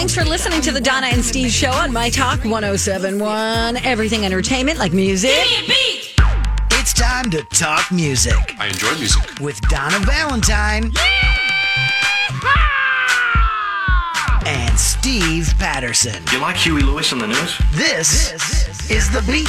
Thanks for listening to the Donna and Steve Show on My Talk 107.1. Everything entertainment like music. Give me a beat. It's time to talk music I enjoy music. with Donna Valentine and Steve Patterson. You like Huey Lewis on the news? This is The Beat.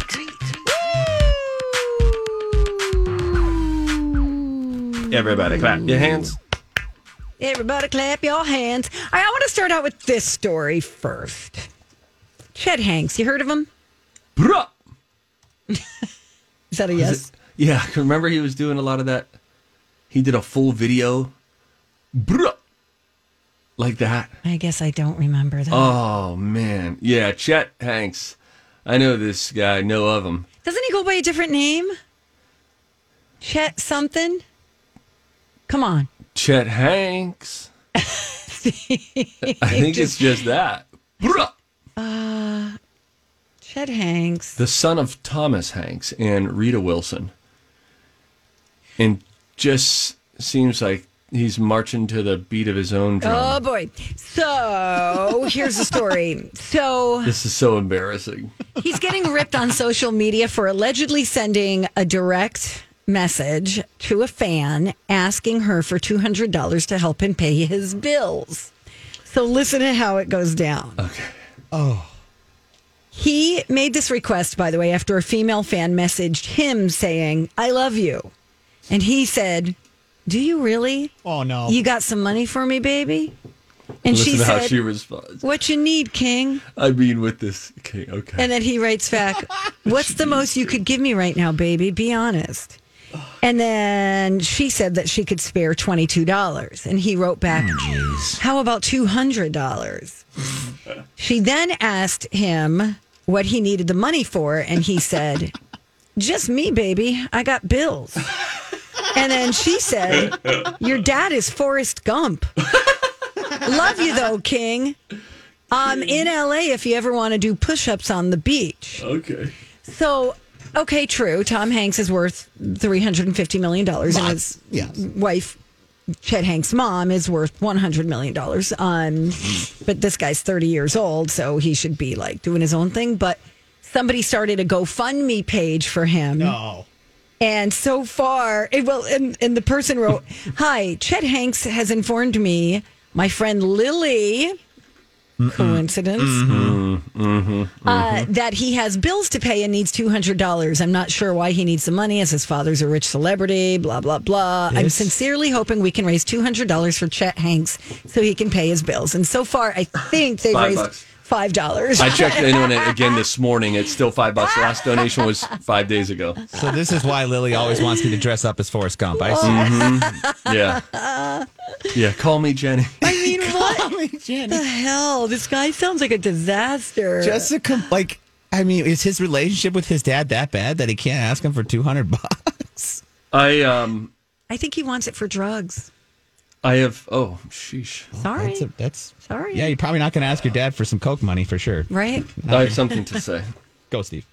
Everybody clap your hands. Everybody clap your hands. I want to start out with this story first. Chet Hanks, you heard of him? Bruh. Is that a yes? Yeah, remember he was doing a lot of that. He did a full video. Bruh. Like that. I guess I don't remember that. Oh, man. Yeah, Chet Hanks. I know this guy. I know of him. Doesn't he go by a different name? Chet something? Come on. Chet Hanks. I think it's just that. Bruh. Chet Hanks. The son of Thomas Hanks and Rita Wilson. And just seems like he's marching to the beat of his own drum. Oh, boy. So, here's the story. So, This is so embarrassing. he's getting ripped on social media for allegedly sending a direct message to a fan asking her for $200 to help him pay his bills. So, listen to how it goes down. Okay. He made this request, by the way, after a female fan messaged him saying, I love you. And he said, do you really? Oh, no. You got some money for me, baby? And Listen she to how said, she responds. what you need, King? I mean, with this. Okay, okay. And then he writes back, what's the most you could give me right now, baby? Be honest. And then she said that she could spare $22. And he wrote back, how about $200? She then asked him what he needed the money for. And he said, just me, baby. I got bills. And then she said, your dad is Forrest Gump. Love you, though, King. I'm in LA if you ever want to do push-ups on the beach. Okay. So, okay, true. Tom Hanks is worth $350 million, and his wife, Chet Hanks' mom, is worth $100 million. But this guy's 30 years old, so he should be like doing his own thing. But somebody started a GoFundMe page for him. No. And so far, and the person wrote, hi, Chet Hanks has informed me, my friend Lily, coincidence, that he has bills to pay and needs $200. I'm not sure why he needs the money as his father's a rich celebrity, blah, blah, blah. I'm sincerely hoping we can raise $200 for Chet Hanks so he can pay his bills. And so far, I think they've raised $5. I checked in on it again this morning. It's still $5. The last donation was 5 days ago. So this is why Lily always wants me to dress up as Forrest Gump. I see. Yeah. Yeah, call me Jenny. I mean, what Jenny. the hell? This guy sounds like a disaster. Jessica, is his relationship with his dad that bad that he can't ask him for $200? I think he wants it for drugs. I have, sheesh. Sorry. That's Sorry. Yeah, you're probably not going to ask your dad for some Coke money for sure. Right? I have something to say. Go, Steve.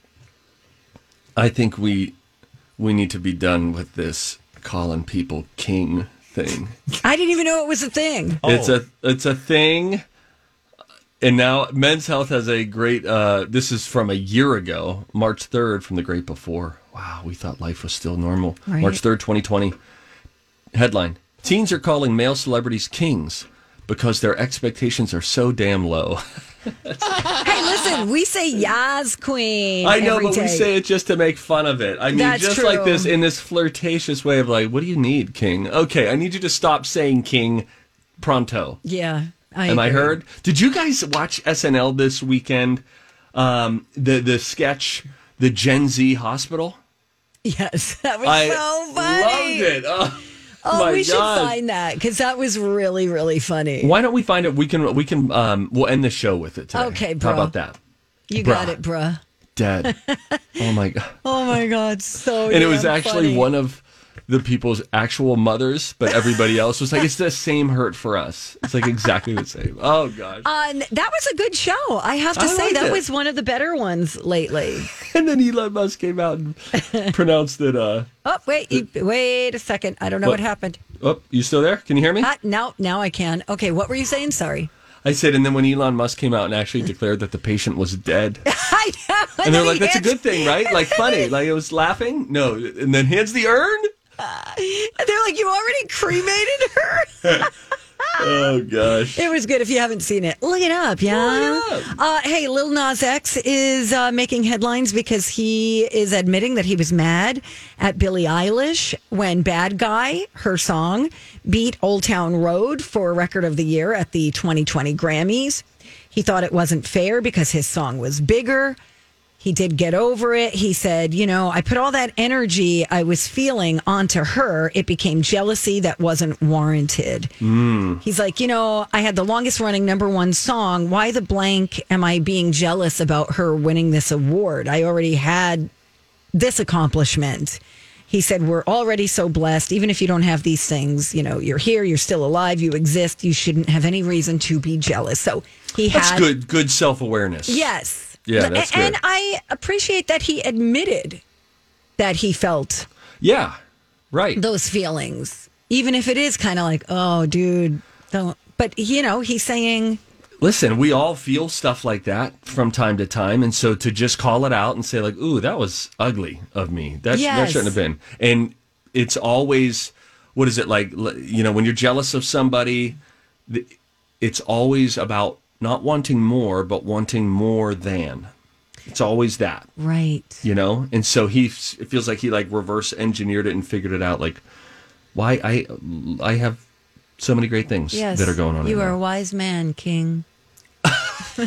I think we need to be done with this calling people king thing. I didn't even know it was a thing. It's a thing. And now Men's Health has a great, this is from a year ago, March 3rd from the great before. Wow, we thought life was still normal. Right. March 3rd, 2020. Headline, teens are calling male celebrities kings because their expectations are so damn low. Hey, listen, we say Yas Queen. I know, every but we day. say it just to make fun of it. I mean, That's just true. like this, in this flirtatious way of like, what do you need, king? Okay, I need you to stop saying king pronto. Yeah. Am I agree. heard? Did you guys watch SNL this weekend? The sketch, the Gen Z Hospital? Yes. That was I so funny. loved it. Oh, Oh, my we should God. find that because that was really, really funny. Why don't we find it? We can. We'll end the show with it today. Okay, How bro. about that? You got it, bruh. Dead. Oh my God. Oh my God, so And it was damn actually funny. one of the people's actual mothers, but everybody else was like, it's the same hurt for us. It's like exactly the same. Oh, gosh. That was a good show. I have to I say liked that it. was one of the better ones lately. And then Elon Musk came out and pronounced it. Oh, wait a second. I don't know what happened. Oh, you still there? Can you hear me? Now I can. Okay, what were you saying? Sorry. I said, and then when Elon Musk came out and actually declared that the patient was dead. I know. And they're like, that's a good thing, right? Like, funny. Like, it was laughing. No. And then hands the urn. And they're like, you already cremated her? Oh, gosh. It was good. If you haven't seen it, look it up, yeah? Hey, Lil Nas X is making headlines because he is admitting that he was mad at Billie Eilish when Bad Guy, her song, beat Old Town Road for Record of the Year at the 2020 Grammys. He thought it wasn't fair because his song was bigger. He did get over it. He said, I put all that energy I was feeling onto her. It became jealousy that wasn't warranted. He's like, I had the longest running #1 song. Why the blank am I being jealous about her winning this award? I already had this accomplishment. He said, we're already so blessed. Even if you don't have these things, you're here, you're still alive, you exist. You shouldn't have any reason to be jealous. So That's good self-awareness. Yes. Yeah, that's good. And I appreciate that he admitted that he felt those feelings, even if it is kind of like, oh, dude, don't. But, he's saying. Listen, we all feel stuff like that from time to time. And so to just call it out and say like, ooh, that was ugly of me. That shouldn't have been. And it's always, what is it like, when you're jealous of somebody, it's always about not wanting more, but wanting more than. It's always that. Right. And so it feels like he like reverse engineered it and figured it out. Like, why I have so many great things that are going on. You are a wise man, King. I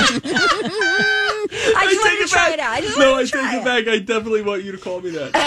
just want to try it out. I take it back. I definitely want you to call me that.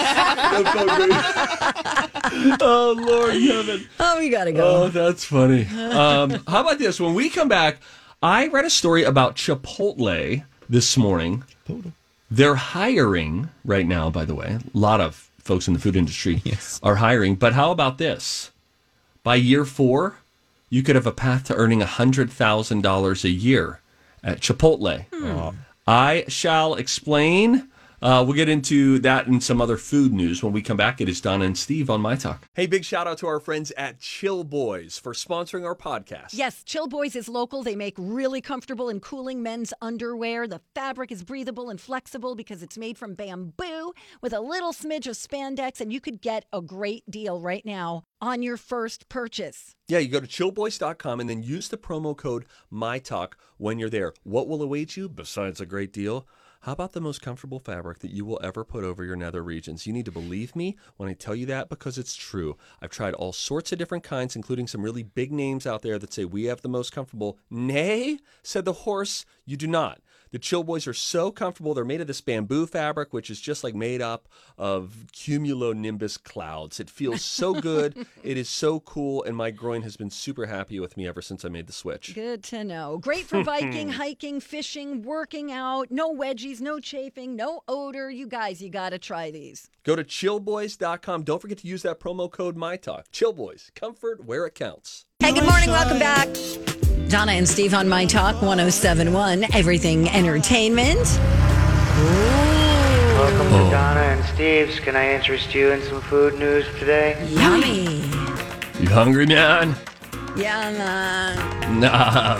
That felt great. Oh, Lord heaven. Oh, we got to go. Oh, that's funny. How about this? When we come back, I read a story about Chipotle this morning. They're hiring right now, by the way. A lot of folks in the food industry are hiring. But how about this? By year 4, you could have a path to earning $100,000 a year at Chipotle. I shall explain. We'll get into that and some other food news when we come back. It is Donna and Steve on My Talk. Hey, big shout out to our friends at Chill Boys for sponsoring our podcast. Yes, Chill Boys is local. They make really comfortable and cooling men's underwear. The fabric is breathable and flexible because it's made from bamboo with a little smidge of spandex, and you could get a great deal right now on your first purchase. Yeah, you go to chillboys.com and then use the promo code MyTalk when you're there. What will await you besides a great deal? How about the most comfortable fabric that you will ever put over your nether regions? You need to believe me when I tell you that because it's true. I've tried all sorts of different kinds, including some really big names out there that say we have the most comfortable. Nay, said the horse, you do not. The Chill Boys are so comfortable. They're made of this bamboo fabric, which is just like made up of cumulonimbus clouds. It feels so good. It is so cool. And my groin has been super happy with me ever since I made the switch. Good to know. Great for biking, hiking, fishing, working out. No wedgies, no chafing, no odor. You guys, you got to try these. Go to chillboys.com. Don't forget to use that promo code MyTalk. Chill Boys, comfort where it counts. Hey, good morning. Welcome back. Donna and Steve on My Talk 107.1, Everything Entertainment. Welcome to Donna and Steve's. Can I interest you in some food news today? Yummy. You hungry, man? Yeah, man. Nah.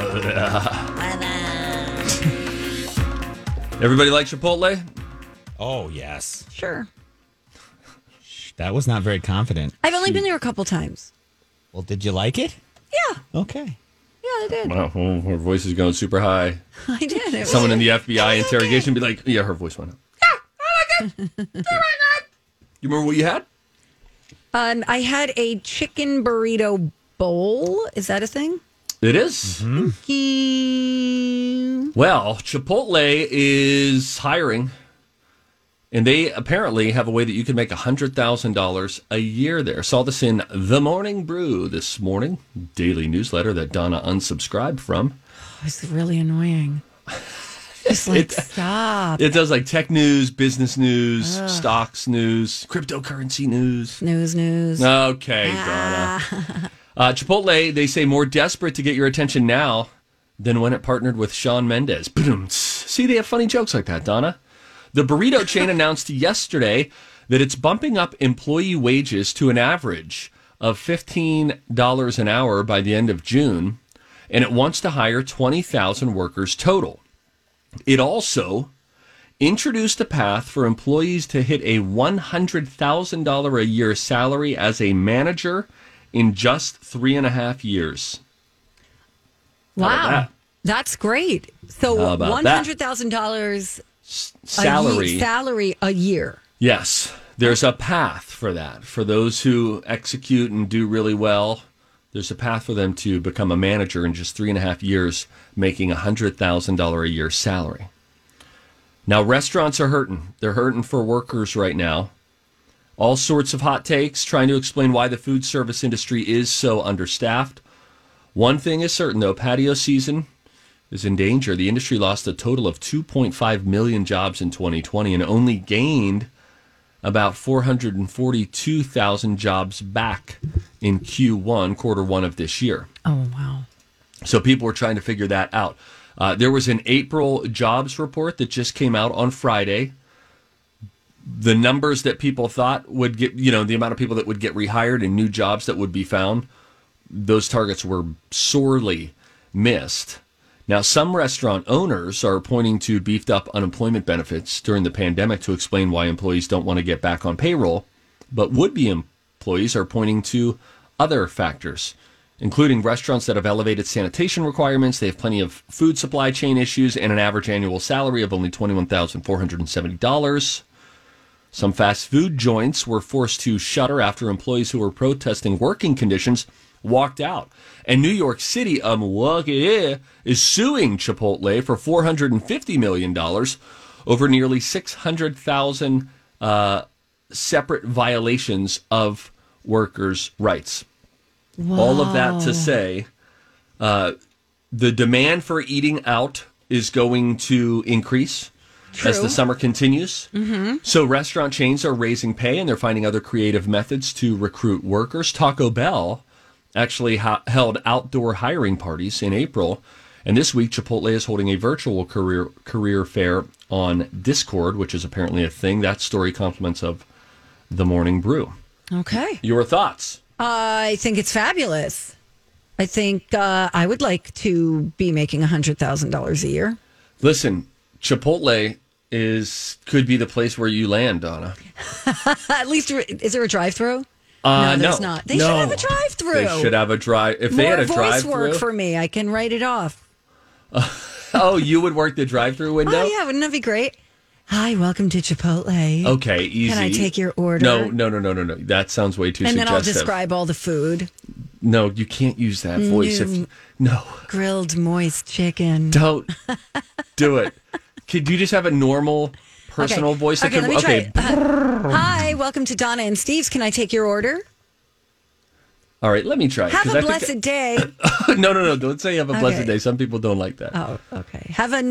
Everybody like Chipotle? Oh, yes. Sure. That was not very confident. I've only been there a couple times. Well, did you like it? Yeah. Okay. Yeah, I did. Wow, her voice is going super high. I did. Someone in the FBI interrogation would be like, yeah, her voice went up. Yeah, I like it. You remember what you had? I had a chicken burrito bowl. Is that a thing? It is. Mm-hmm. Well, Chipotle is hiring. And they apparently have a way that you can make $100,000 a year there. Saw this in The Morning Brew this morning, daily newsletter that Donna unsubscribed from. Oh, it's really annoying. Just like, stop. It does like tech news, business news, stocks news, cryptocurrency news. News. Okay, Donna. Chipotle, they say, more desperate to get your attention now than when it partnered with Shawn Mendes. See, they have funny jokes like that, Donna. The burrito chain announced yesterday that it's bumping up employee wages to an average of $15 an hour by the end of June. and it wants to hire 20,000 workers total. It also introduced a path for employees to hit a $100,000 a year salary as a manager in just 3.5 years. Wow. How about that? That's great. So How about that? $100,000 Salary a year. Yes, there's a path for that. For those who execute and do really well, there's a path for them to become a manager in just 3.5 years, making $100,000 a year salary. Now, restaurants are hurting. They're hurting for workers right now. All sorts of hot takes trying to explain why the food service industry is so understaffed. One thing is certain, though, patio season is in danger. The industry lost a total of 2.5 million jobs in 2020 and only gained about 442,000 jobs back in Q1, quarter one of this year. Oh, wow. So people were trying to figure that out. There was an April jobs report that just came out on Friday. The numbers that people thought would get, the amount of people that would get rehired and new jobs that would be found, those targets were sorely missed. Now, some restaurant owners are pointing to beefed up unemployment benefits during the pandemic to explain why employees don't want to get back on payroll, but would-be employees are pointing to other factors, including restaurants that have elevated sanitation requirements. They have plenty of food supply chain issues and an average annual salary of only $21,470. Some fast food joints were forced to shutter after employees who were protesting working conditions walked out. And New York City, is suing Chipotle for $450 million over nearly 600,000 separate violations of workers' rights. Wow. All of that to say, the demand for eating out is going to increase as the summer continues. Mm-hmm. So restaurant chains are raising pay, and they're finding other creative methods to recruit workers. Taco Bell actually held outdoor hiring parties in April, and this week Chipotle is holding a virtual career fair on Discord, which is apparently a thing. That story compliments of The Morning Brew. Okay. Your thoughts? I think it's fabulous. I think I would like to be making $100,000 a year. Listen, Chipotle could be the place where you land, Donna. At least, is there a drive-through? No, there's not. They should have a drive-through. They should have a drive. If they had a drive-through, voice work for me. I can write it off. Oh, you would work the drive-through window? Oh yeah, wouldn't that be great? Hi, welcome to Chipotle. Okay, easy. Can I take your order? No. That sounds way too and suggestive. then I'll describe all the food. No, you can't use that voice. No. Grilled moist chicken. Don't do it. Could you just have a normal personal voice? Okay, let me try it. Hi, welcome to Donna and Steve's. Can I take your order? All right, let me try it. Have a blessed day. No. Don't say have a blessed day. Some people don't like that. Oh, okay. Have a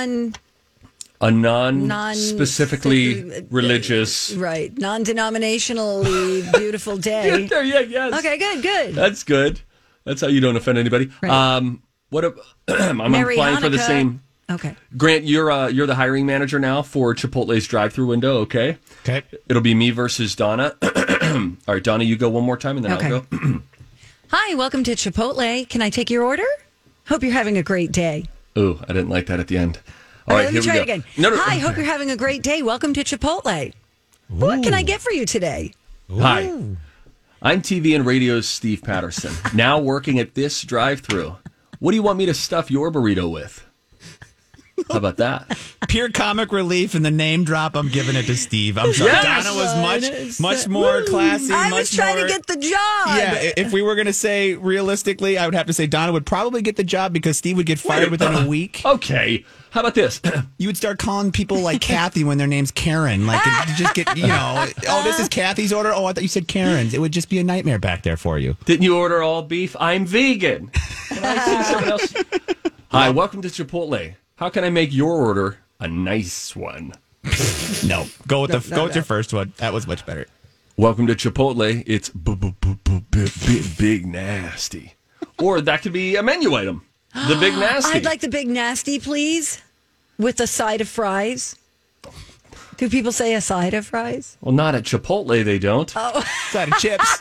non-specifically religious. Right. Non-denominationally beautiful day. Yes. Okay, good. That's good. That's how you don't offend anybody. Right. I'm applying for the same. Okay. Grant, you're the hiring manager now for Chipotle's drive-through window, okay? Okay. It'll be me versus Donna. All right, Donna, you go one more time and then I'll go. Hi, welcome to Chipotle. Can I take your order? Hope you're having a great day. Ooh, I didn't like that at the end. All right, let me try it again. No. Hi, hope you're having a great day. Welcome to Chipotle. Ooh. What can I get for you today? Ooh. Hi, I'm TV and radio's Steve Patterson, now working at this drive-thru. What do you want me to stuff your burrito with? How about that? Pure comic relief and the name drop. I'm giving it to Steve. I'm sorry. Yes! Donna was much more classy. I was trying to get the job. Yeah, if we were going to say realistically, I would have to say Donna would probably get the job because Steve would get fired within a week. Okay. How about this? You would start calling people like Kathy when their name's Karen. Like, you just get, oh, this is Kathy's order. Oh, I thought you said Karen's. It would just be a nightmare back there for you. Didn't you order all beef? I'm vegan. Can I see someone else? Hi, welcome to Chipotle. How can I make your order a nice one? No, go with your first one. That was much better. Welcome to Chipotle. It's big nasty. Or that could be a menu item. The big nasty. I'd like the big nasty, please, with a side of fries. Do people say a side of fries? Well, not at Chipotle, they don't. Side of chips.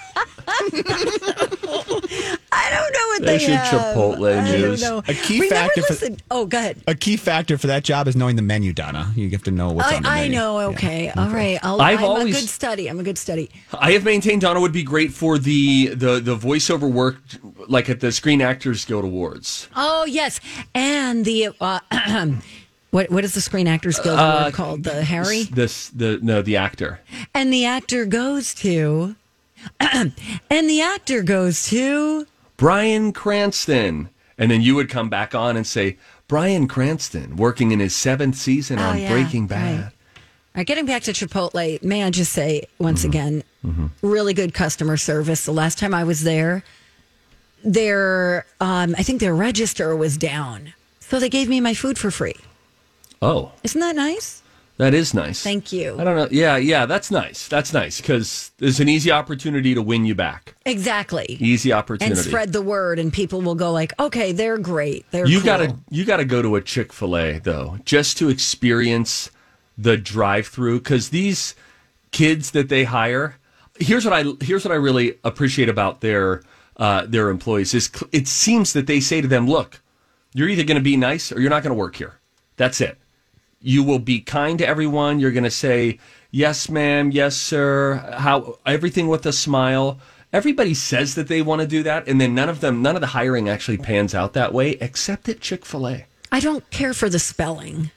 I don't know what There's they your have. Chipotle I news. don't know. A key We never factor for- listened- Oh, go ahead. A key factor for that job is knowing the menu, Donna. You have to know what's on the I menu. know. Okay. All right. I'm a good study. I'm a good study. I have maintained Donna would be great for the voiceover work, like at the Screen Actors Guild Awards. Oh, yes. And the, what is the Screen Actors Guild Award called? The Harry? The actor. And the actor goes to, Bryan Cranston. And then you would come back on and say, Bryan Cranston, working in his 7th season on yeah, Breaking Bad. right. All right, getting back to Chipotle, may I just say once again, really good customer service. The last time I was there, I think their register was down. So they gave me my food for free. Oh, Isn't that nice? that is nice. Thank you. I don't know. Yeah, that's nice. That's nice because there's an easy opportunity to win you back. Exactly. Easy opportunity. And spread the word, and people will go like, okay, they're great. They're You cool. gotta go to a Chick-fil-A though, just to experience the drive-through. Because these kids that they hire, here's what I really appreciate about their employees is it seems that they say to them, look, you're either going to be nice or you're not going to work here. That's it. You will be kind to everyone. You're going to say, yes, ma'am, yes, sir, everything with a smile. Everybody says that they want to do that, and then none of the hiring actually pans out that way, except at Chick-fil-A. I don't care for the spelling.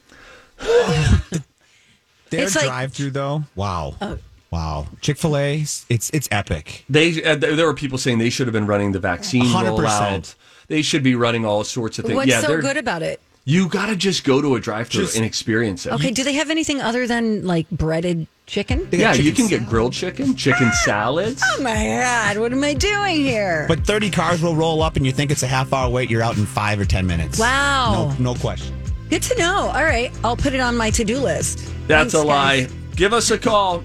Their It's like- drive-through, though, wow. Wow. Chick-fil-A, it's epic. There were people saying they should have been running the vaccine 100%. rollout. They should be running all sorts of things. What's so they're- good about it? You got to just go to a drive-thru Just- and experience it. Okay, do they have anything other than like breaded chicken? Yeah, you chicken can get grilled chicken salads. Oh my God, what am I doing here? But 30 cars will roll up and you think it's a half-hour wait, you're out in 5 or 10 minutes. Wow. No question. Good to know. All right, I'll put it on my to-do list. That's Thanks, a lie. guys. Give us a call,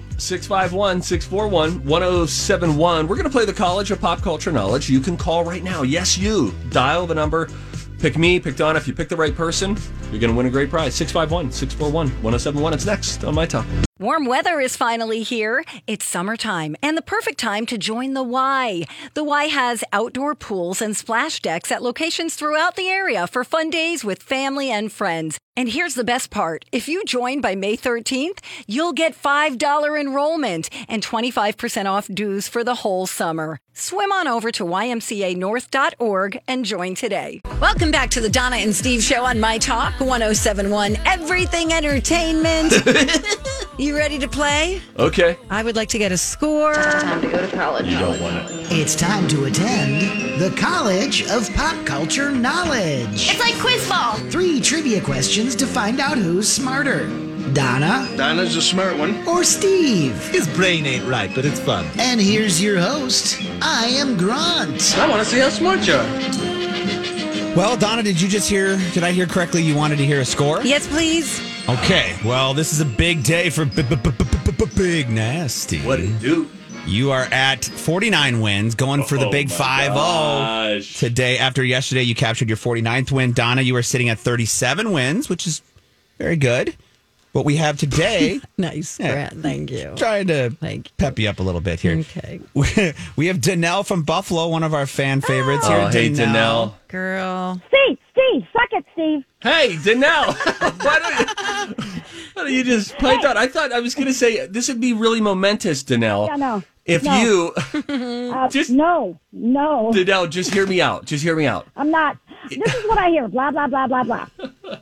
651-641-1071. We're going to play the College of Pop Culture Knowledge. You can call right now. Yes, you. Dial the number. Pick me, pick Donna. If you pick the right person, you're going to win a great prize. 651-641-1071. It's next on My Talk. Warm weather is finally here. It's summertime and the perfect time to join the Y. The Y has outdoor pools and splash decks at locations throughout the area for fun days with family and friends. And here's the best part. If you join by May 13th, you'll get $5 enrollment and 25% off dues for the whole summer. Swim on over to ymcanorth.org and join today. Welcome back to the Donna and Steve Show on My Talk 1071 Everything Entertainment. You ready to play? Okay. I would like to get a score. You don't want it. It's time to attend the College of Pop Culture Knowledge. It's like quiz ball. 3 trivia questions to find out who's smarter. Donna Donna's a smart one. or Steve? His brain ain't right, but it's fun. And here's your host. I am Grant. I want to see how smart you are. Well, Donna, did I hear correctly you wanted to hear a score? Yes, please. Okay, well, this is a big day for Big Nasty. What it do? You are at 49 wins, going for the big 5-0 Gosh. today. After yesterday, you captured your 49th win. Donna, you are sitting at 37 wins, which is very good. What we have today, Nice, Brad. Thank you. trying to Thank you. pep you up a little bit here. Okay. We have Danelle from Buffalo, one of our fan favorites here. Oh, hey, Danelle. Girl. Steve, suck it, Steve. Hey, Danelle. Why don't you just pipe out? I thought I was going to say this would be really momentous, Danelle. Yeah, no. If No. you just No. Danelle, just hear me out. Just hear me out. I'm not. This is what I hear. Blah, blah, blah, blah, blah.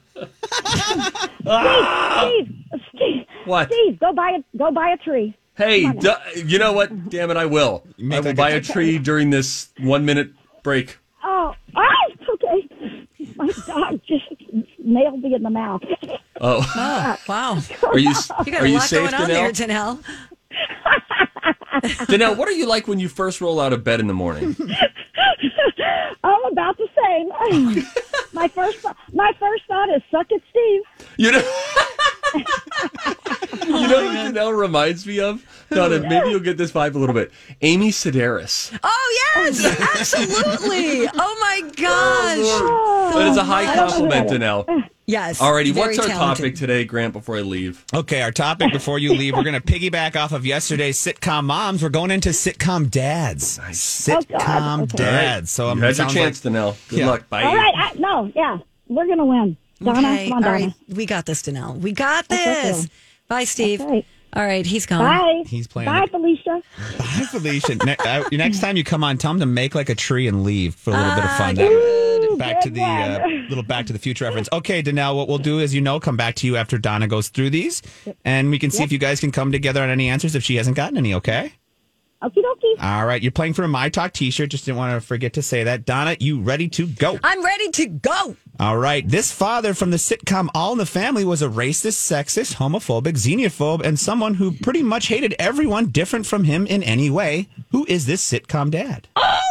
Steve. What? Steve, go buy a tree. Hey, you know what? Damn it, I will. I will buy a tree during this 1 minute break. Oh, okay. My dog just nailed me in the mouth. Oh, Oh, wow. are you You got are a you lot safe, going on there, Danelle? Danelle. Danelle, what are you like when you first roll out of bed in the morning? Oh, about the same. My first thought is suck it, Steve. You know, You know what Danelle reminds me of? Donna, maybe you'll get this vibe a little bit. Amy Sedaris. Oh, yes, absolutely. Oh, my gosh. But it's a high compliment, Danelle. Yes. Alrighty, very what's our talented. topic today, Grant, before I leave? Okay, our topic before you leave, we're going to piggyback off of yesterday's sitcom moms. We're going into sitcom dads. Sitcom Okay. dads. So You had your sounds chance, Danelle. Good Yeah. luck. Bye. All right. We're going to win. Donna, Okay. come on, All Donna. right. We got this, Danelle. We got Okay, this. cool. Bye, Steve. Okay. All right. He's gone. Bye. He's playing Bye, it. Felicia. Hi, Felicia. Next time you come on, tell him to make like a tree and leave for a little bit of fun. Good. Back to good the one. little Back to the Future reference. Okay, Danelle, what we'll do is, come back to you after Donna goes through these, and we can see if you guys can come together on any answers if she hasn't gotten any. Okay. Okie dokie. All right, you're playing for a My Talk T-shirt. Just didn't want to forget to say that. Donna, you ready to go? I'm ready to go. All right. This father from the sitcom All in the Family was a racist, sexist, homophobic, xenophobe, and someone who pretty much hated everyone different from him in any way. Who is this sitcom dad?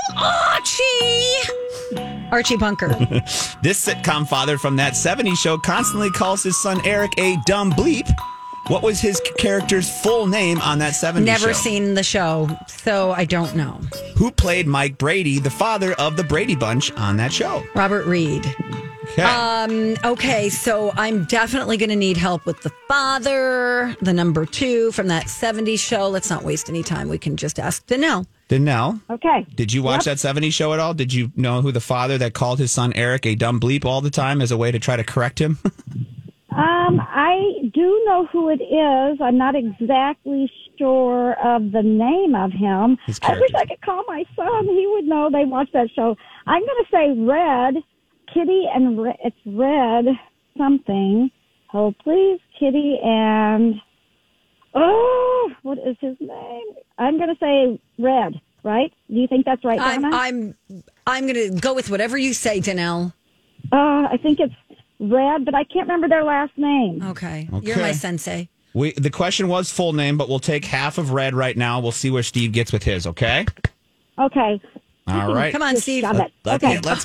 Archie Bunker. This sitcom father from that 70s show constantly calls his son Eric a dumb bleep. What was his character's full name on that 70s show? Never seen the show, so I don't know. Who played Mike Brady, the father of the Brady Bunch on that show? Robert Reed. Okay. Okay, so I'm definitely going to need help with the father, the number 2 from that 70s show. Let's not waste any time. We can just ask Danelle. Danelle, Okay. did you watch that 70s show at all? Did you know who the father that called his son Eric a dumb bleep all the time as a way to try to correct him? I do know who it is. I'm not exactly sure of the name of him. His I wish character. I could call my son. He would know. They watch that show. I'm going to say Red, Kitty, and it's Red something. Hold, please, Kitty and what is his name? I'm going to say Red. Right? Do you think that's right, Donna? I'm going to go with whatever you say, Danelle. I think it's Red, but I can't remember their last name. Okay. You're my sensei. The question was full name, but we'll take half of Red right now. We'll see where Steve gets with his, okay? Okay. All right. Come on, Steve. Shove it. Okay. Let's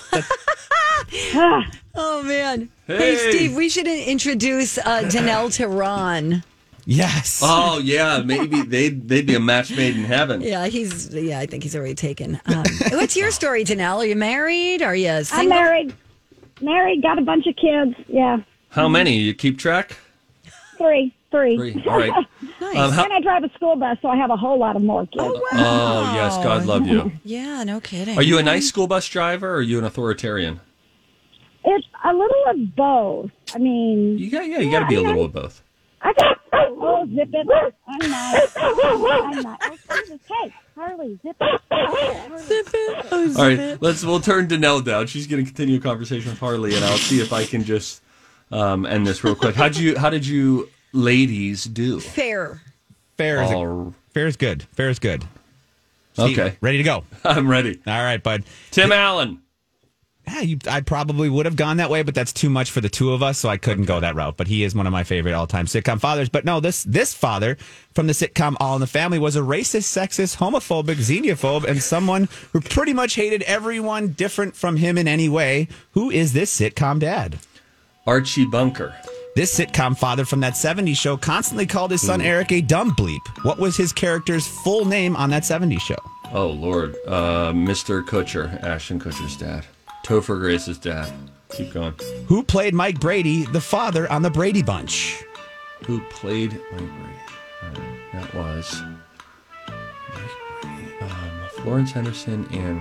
Oh, man. Hey, Steve, we should introduce Danelle to Ron. yes. Oh, yeah. Maybe they'd be a match made in heaven. Yeah, I think he's already taken. What's your story, Danelle? Are you married? Are you single? I'm married. Married, got a bunch of kids. Yeah. How many? You keep track? Three. 3. All right. Nice. And I drive a school bus, so I have a whole lot of more kids. Oh, yes. God love you. Yeah, no kidding. Are you a nice school bus driver or are you an authoritarian? It's a little of both. I mean, You got to be a little of both. I got, zip it. I'm not. Oh, Jesus. Hey, Harley, zip it. All right, we'll turn Danelle down. She's going to continue a conversation with Harley, and I'll see if I can just end this real quick. How did you ladies do? Fair. Fair is good. Fair is good. Steve, Okay, ready to go? I'm ready. All right, bud. Tim Allen. Yeah, I probably would have gone that way, but that's too much for the two of us, so I couldn't go that route. But he is one of my favorite all-time sitcom fathers. But no, this father from the sitcom All in the Family was a racist, sexist, homophobic, xenophobe, and someone who pretty much hated everyone different from him in any way. Who is this sitcom dad? Archie Bunker. This sitcom father from that 70s show constantly called his son Eric a dumb bleep. What was his character's full name on that 70s show? Oh, Lord. Mr. Kutcher, Ashton Kutcher's dad. Topher Grace's dad. Keep going. Who played Mike Brady, the father on the Brady Bunch? Who played Mike Brady? That was Mike Brady. Florence Henderson and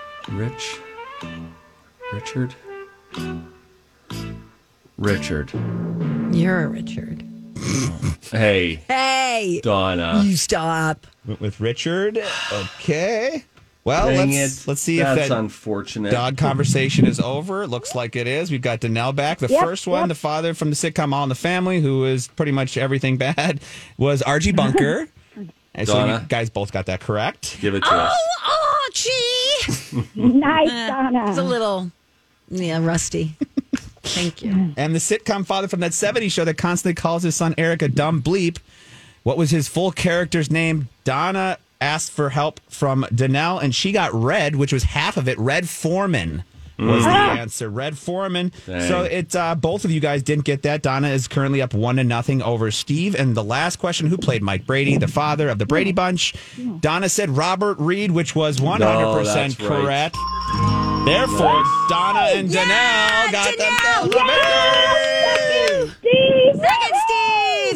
Richard. You're a Richard. Hey. Hey. Donna. You stop. Went with Richard. Okay. Well, Dang let's see if That's that unfortunate. dog conversation is over. It looks like it is. We've got Danelle back. The first one, the father from the sitcom All in the Family, who is pretty much everything bad, was Archie Bunker. And so Donna. you guys both got that correct. Give it to us. Oh, Archie. Nice, Donna. It's a little, rusty. Thank you. And the sitcom father from that 70s show that constantly calls his son Eric a dumb bleep. What was his full character's name? Donna asked for help from Danelle, and she got Red, which was half of it. Red Foreman. was the answer. Red Foreman. Dang. So it's both of you guys didn't get that. Donna is currently up 1-0 over Steve. And the last question, who played Mike Brady, the father of the Brady Bunch? Donna said Robert Reed, which was 100% that's right. correct. Therefore, Donna and Danelle got themselves a victory. Steve! Second Steve!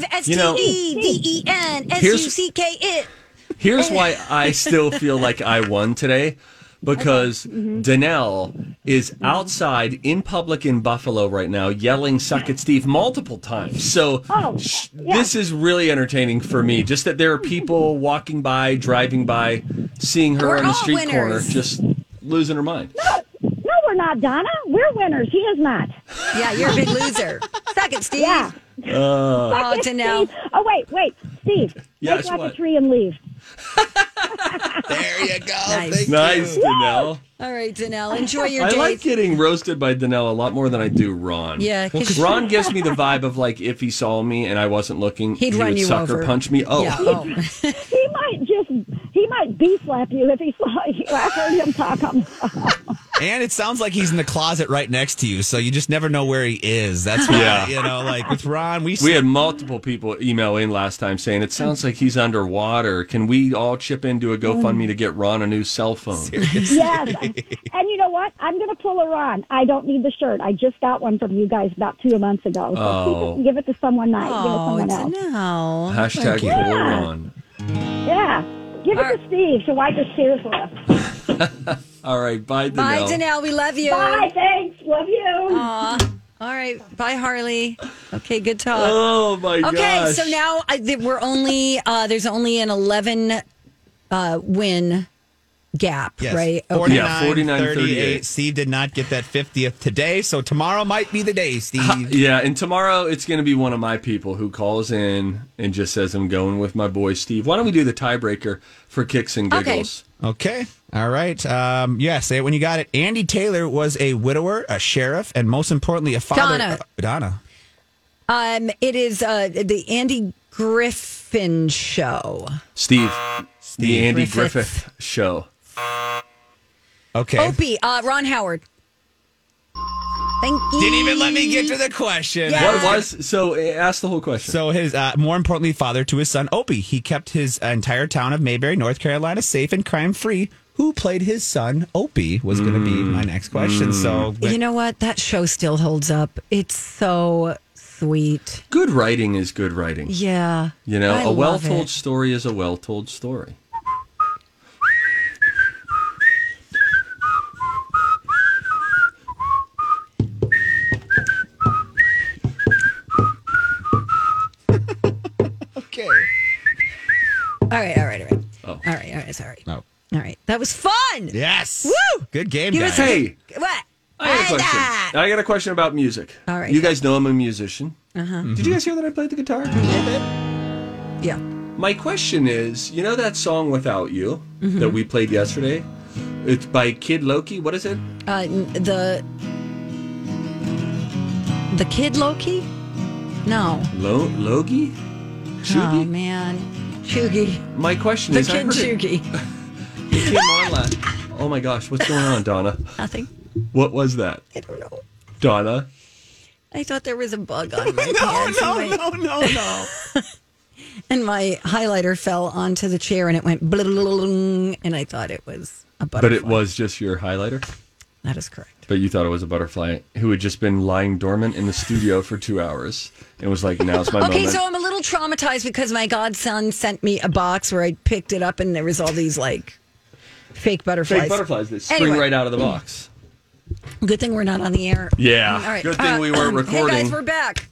STEDEN Here's why I still feel like I won today. Because Danelle is outside in public in Buffalo right now yelling "Suck it, Steve" multiple times. So this is really entertaining for me. Just that there are people walking by, driving by, seeing her We're on the all street corner, winners. just losing her mind. No, we're not, Donna. We're winners. He is not. Yeah, you're a big loser. Second Steve. Yeah. Oh, Danelle. Steve. Oh, wait. Steve, Yes, take out what? the tree and leave. There you go. Nice. Thank Nice, you. Danelle. All right, Danelle. Enjoy your I day. like getting roasted by Danelle a lot more than I do Ron. Yeah, 'cause- Ron gives me the vibe of like if he saw me and I wasn't looking, He'd he run would you sucker over. punch me. Oh, Yeah. He might slap you if he saw you. I heard him talk on the phone. And it sounds like he's in the closet right next to you, so you just never know where he is. That's why, Yeah. like with Ron, we had multiple people email in last time saying it sounds like he's underwater. Can we all chip into a GoFundMe to get Ron a new cell phone? Yes. And you know what? I'm going to pull a Ron. I don't need the shirt. I just got one from you guys about 2 months ago. So keep it and give it to someone nice. Give it to someone else. Danelle. Hashtag Yeah. poor Ron. Yeah. Give it to Steve to wipe his tears with. All right, bye, Danelle. Bye, Danelle. We love you. Bye. Thanks. Love you. Aw. All right. Bye, Harley. Okay, good talk. Oh my gosh. Okay, so now we're only there's only an 11 win gap, Yes. right? 49-38. Steve did not get that 50th today, so tomorrow might be the day, Steve. Yeah, and tomorrow it's going to be one of my people who calls in and just says, I'm going with my boy Steve. Why don't we do the tiebreaker for kicks and giggles? Okay. All right. Say it when you got it. Andy Taylor was a widower, a sheriff, and most importantly, a father. Donna. Donna. It is the Andy Griffin Show. Steve. The Andy Griffith. Griffith Show. Okay. Opie, Ron Howard. Thank you. Didn't even let me get to the question. Yeah. What was, so ask the whole question. So his, more importantly, father to his son, Opie. He kept his entire town of Mayberry, North Carolina, safe and crime-free. Who played his son, Opie, was going to be my next question. So, You know what? That show still holds up. It's so sweet. Good writing is good writing. Yeah. You know, I a love well-told it. story is a well-told story. okay. All right. Oh. All right. Sorry. No. All right. That was fun. Yes. Woo! Good game, Give guys. us a- Hey, What? I got a question. that. I got a question about music. All right. You guys know I'm a musician. Uh-huh. Did you guys hear that I played the guitar? Yeah. My question is, you know that song Without You that we played yesterday? It's by Kid Loki. What is it? The Kid Loki? No. Logie? Oh Shugi? man. Shugi. My question The is, I Kid heard it Shugi. came on last. Oh my gosh, what's going on, Donna? Nothing. What was that? I don't know. Donna? I thought there was a bug on my pants. No. And my highlighter fell onto the chair and it went bling, and I thought it was a butterfly. But it was just your highlighter? That is correct. But you thought it was a butterfly who had just been lying dormant in the studio for 2 hours and was like, now's my Okay, moment. so I'm a little traumatized because my godson sent me a box where I picked it up and there was all these like fake butterflies. Fake butterflies that spring Anyway. right out of the box. Good thing we're not on the air. Yeah. All right. Good thing we weren't recording. Hey guys, we're back.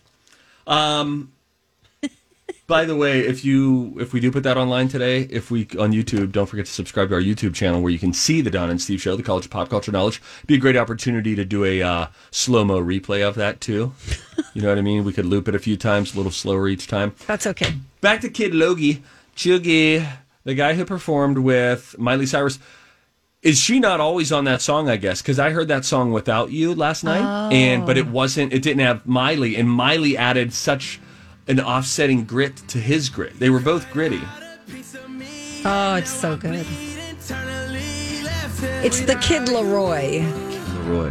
By the way, if we do put that online today, on YouTube, don't forget to subscribe to our YouTube channel where you can see the Don and Steve Show, the College of Pop Culture Knowledge. It'd be a great opportunity to do a slow-mo replay of that, too. You know what I mean? We could loop it a few times, a little slower each time. That's okay. Back to Kid Logie. Chuggy, the guy who performed with Miley Cyrus. Is she not always on that song, I guess? Because I heard that song Without You last night, but it didn't have Miley, and Miley added such an offsetting grit to his grit. They were both gritty. Oh, it's so good. It's the Kid Leroy. Roy.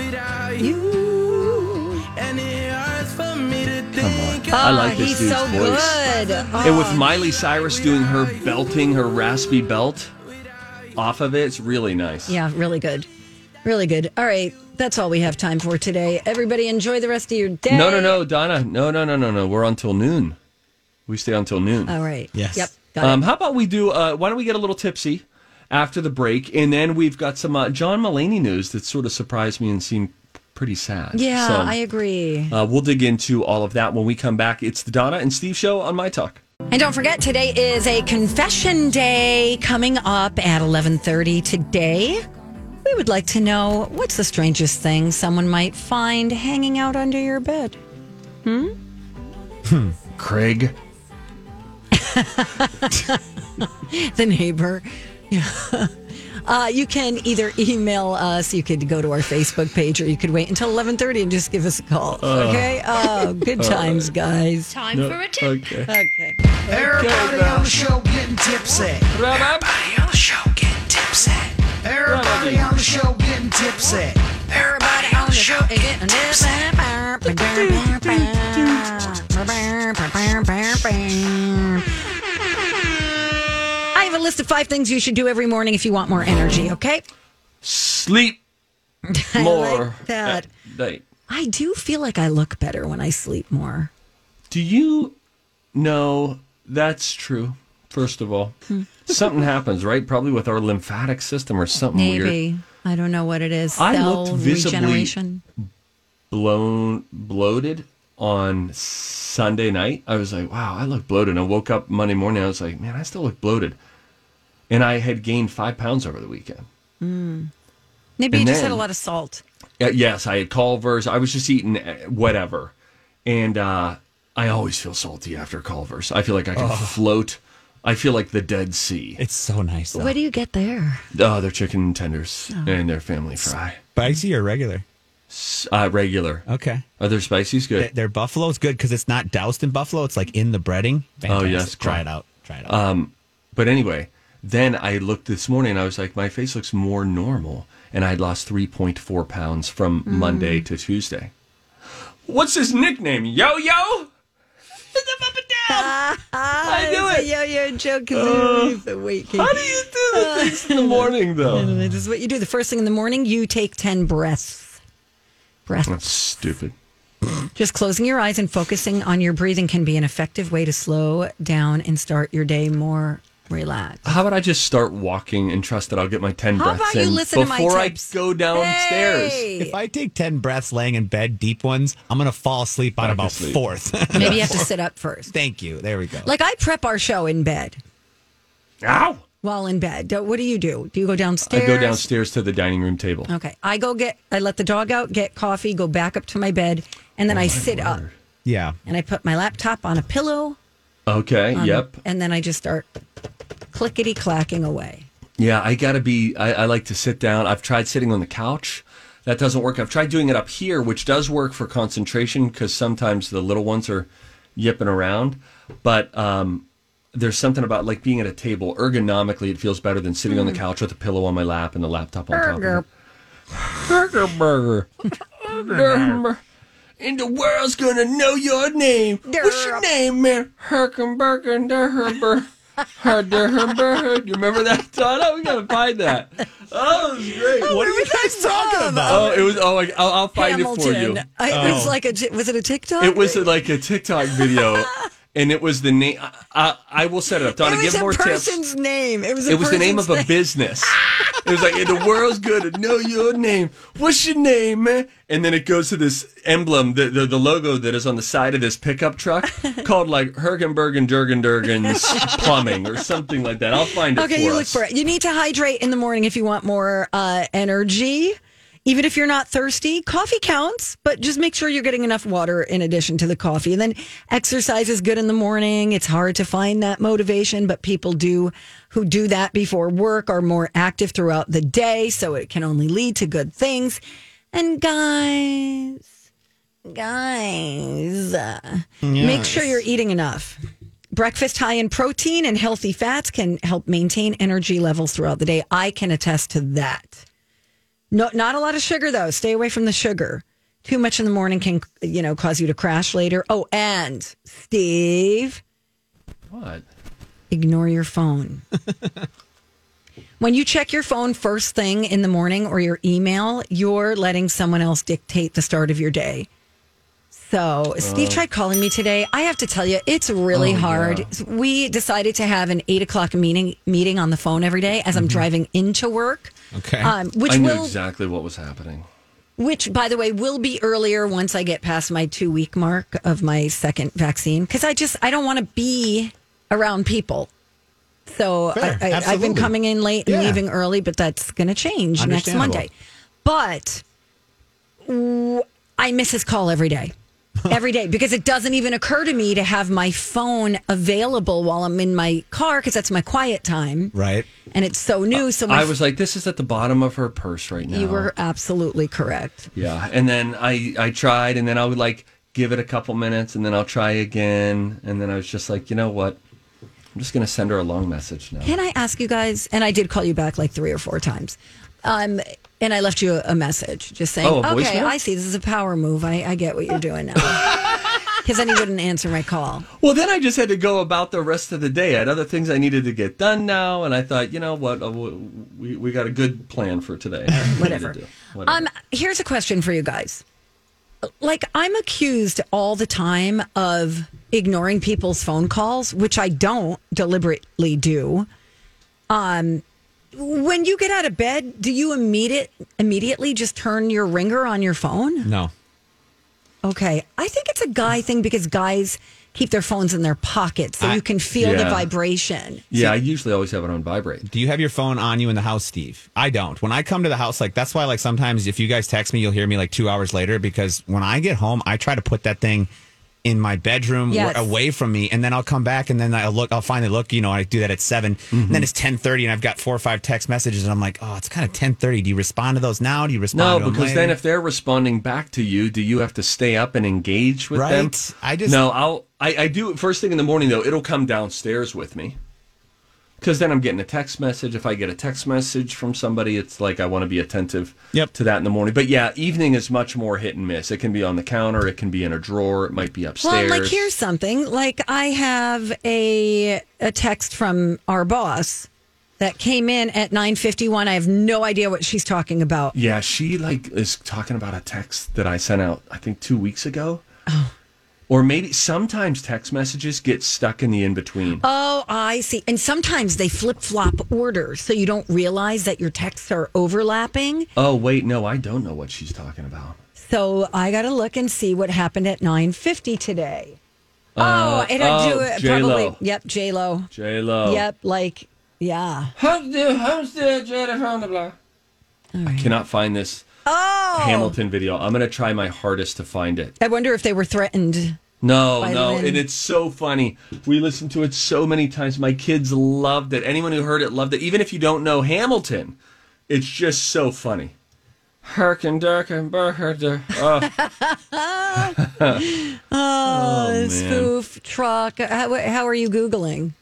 I like this he's dude's so voice. good. And with Miley Cyrus doing her belting, her raspy belt off of it, it's really nice. Yeah, really good. Really good. All right, that's all we have time for today. Everybody enjoy the rest of your day. No, Donna. No. We're until noon. We stay until noon. All right. Yes. Yep. Got it. How about we do, why don't we get a little tipsy after the break, and then we've got some John Mulaney news that sort of surprised me and seemed pretty sad. Yeah, So, I agree. we'll dig into all of that when we come back. It's the Donna and Steve Show on My Talk. And don't forget, today is a confession day coming up at 11:30 today. We would like to know, what's the strangest thing someone might find hanging out under your bed? Craig. The neighbor. Yeah. You can either email us, you could go to our Facebook page, or you could wait until 11:30 and just give us a call. Okay? Good times, guys. Time for a tip. Okay. Everybody on the show getting tipsy. Everybody on the show getting tipsy. Everybody on the show getting tipsy. Everybody on the show getting tipsy. I have a list of 5 things you should do every morning if you want more energy, okay? Sleep I more like that. at night. I do feel like I look better when I sleep more. Do you know that's true? First of all, something happens, right? Probably with our lymphatic system or something weird. Maybe. I don't know what it is. I Cell looked visibly regeneration. bloated on Sunday night. I was like, wow, I look bloated. I woke up Monday morning. I was like, man, I still look bloated. And I had gained 5 pounds over the weekend. Maybe you And just had then- a lot of salt. Yes, I had Culver's. I was just eating whatever. And I always feel salty after Culver's. I feel like I can float. I feel like the Dead Sea. It's so nice, though. What do you get there? Oh, their chicken tenders and their family fry. Spicy or regular? Regular. Okay. Are their spices good? Their buffalo's good because it's not doused in buffalo. It's like in the breading. Fantastic. yes, Try it out. Try it out. But anyway, then I looked this morning and I was like, my face looks more normal. And I had lost 3.4 pounds from Monday to Tuesday. What's his nickname? Yo-Yo? I knew it. Yo-yo joke because the weight gain. How do you do the things in the morning, though? This is what you do. The first thing in the morning, you take 10 breaths. That's stupid. Just closing your eyes and focusing on your breathing can be an effective way to slow down and start your day more relaxed. How about I just start walking and trust that I'll get my 10 How breaths about you in listen to my before tips? I go downstairs? Hey! If I take 10 breaths laying in bed, deep ones, I'm going to fall asleep on Back about asleep. 4th. Maybe you have to sit up first. Thank you. There we go. Like I prep our show in bed. Ow! While in bed. What do? Do you go downstairs? I go downstairs to the dining room table. Okay. I let the dog out, get coffee, go back up to my bed, and then I sit up. Yeah. And I put my laptop on a pillow. Okay, yep. And then I just start clickety-clacking away. Yeah, I like to sit down. I've tried sitting on the couch. That doesn't work. I've tried doing it up here, which does work for concentration because sometimes the little ones are yipping around. But there's something about like being at a table. Ergonomically, it feels better than sitting on the couch with a pillow on my lap and the laptop on top of it. Burger. And the world's gonna know your name. What's your name, man? Herkenberger. You remember that, Donna? We gotta find that. Oh, it was great. What are you guys talking about? Oh, it was. Oh, I'll find it for you. It was like was it a TikTok? It was like a TikTok video, and it was the name. I will set it up. Donna, give more tips. It was a person's name. It was the name of a business. It was like, the world's gonna know your name. What's your name, man? And then it goes to this emblem, the logo that is on the side of this pickup truck called like Hergenbergen Durgen's Plumbing or something like that. I'll find it for us. Okay, you look for it. You need to hydrate in the morning if you want more energy. Even if you're not thirsty, coffee counts, but just make sure you're getting enough water in addition to the coffee. And then exercise is good in the morning. It's hard to find that motivation, but people who do that before work are more active throughout the day, so it can only lead to good things. And guys, make sure you're eating enough. Breakfast high in protein and healthy fats can help maintain energy levels throughout the day. I can attest to that. No, not a lot of sugar though. Stay away from the sugar. Too much in the morning can, cause you to crash later. Oh, and Steve. What? Ignore your phone. When you check your phone first thing in the morning or your email, you're letting someone else dictate the start of your day. So Steve tried calling me today. I have to tell you, it's really hard. Yeah. We decided to have an 8 o'clock meeting on the phone every day as I'm driving into work. Okay. I knew exactly what was happening. Which, by the way, will be earlier once I get past my 2-week mark of my second vaccine. Because I don't want to be around people. So I've been coming in late and leaving early, but that's going to change next Monday. But I miss his call every day. Every day, because it doesn't even occur to me to have my phone available while I'm in my car, because that's my quiet time. Right. And it's so new. So I was like, this is at the bottom of her purse right now. You were absolutely correct. Yeah. And then I tried, and then I would give it a couple minutes, and then I'll try again. And then I was just like, you know what? I'm just going to send her a long message now. Can I ask you guys, and I did call you back 3 or 4 times. And I left you a message just saying, okay, I see this is a power move. I get what you're doing now. Because then he wouldn't answer my call. Well, then I just had to go about the rest of the day. I had other things I needed to get done now. And I thought, you know what? We got a good plan for today. Whatever. Here's a question for you guys. I'm accused all the time of ignoring people's phone calls, which I don't deliberately do. When you get out of bed, do you immediately just turn your ringer on your phone? No. Okay. I think it's a guy thing because guys keep their phones in their pockets so you can feel the vibration. Yeah, I usually always have it on vibrate. Do you have your phone on you in the house, Steve? I don't. When I come to the house, that's why sometimes if you guys text me, you'll hear me 2 hours later, because when I get home, I try to put that thing in my bedroom away from me, and then I'll come back and then I'll finally look, I do that at 7 and then it's 10:30 and I've got 4 or 5 text messages and I'm like, oh, it's kind of 10:30. Do you respond to those now? Do you respond to them because later? Then if they're responding back to you, do you have to stay up and engage with them? I do it first thing in the morning though. It'll come downstairs with me. Because then I'm getting a text message. If I get a text message from somebody, it's I want to be attentive to that in the morning. But yeah, evening is much more hit and miss. It can be on the counter. It can be in a drawer. It might be upstairs. Well, here's something. I have a text from our boss that came in at 9:51. I have no idea what she's talking about. Yeah, she is talking about a text that I sent out, I think 2 weeks ago. Oh. Or maybe sometimes text messages get stuck in the in-between. Oh, I see. And sometimes they flip-flop orders, so you don't realize that your texts are overlapping. Oh, wait, no, I don't know what she's talking about. So I got to look and see what happened at 9:50 today. It had to do it J-Lo. probably. Yep, J-Lo. J-Lo. Yep, yeah. I cannot find this Hamilton video. I'm going to try my hardest to find it. I wonder if they were threatened. No, and it's so funny. We listened to it so many times. My kids loved it. Anyone who heard it loved it. Even if you don't know Hamilton, it's just so funny. Herkin, Durkin, Burger. Oh, spoof truck. How are you Googling?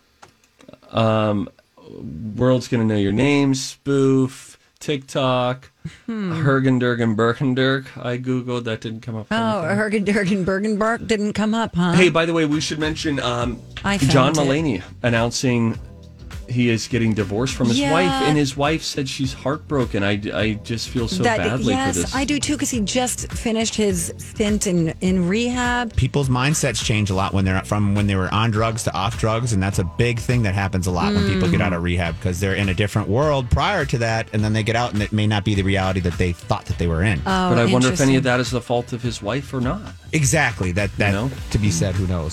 World's Gonna Know Your Name, spoof, TikTok, Hergendurgen Birkendirk. I Googled, that didn't come up. Hergendurgen Bergenbark didn't come up, huh? Hey, by the way, we should mention John Mulaney announcing he is getting divorced from his wife, and his wife said she's heartbroken. I just feel so badly for this. Yes, I do too, because he just finished his stint in rehab. People's mindsets change a lot when they were on drugs to off drugs, and that's a big thing that happens a lot when people get out of rehab, because they're in a different world prior to that, and then they get out and it may not be the reality that they thought that they were in. But I wonder if any of that is the fault of his wife or not. Exactly. That to be said, who knows?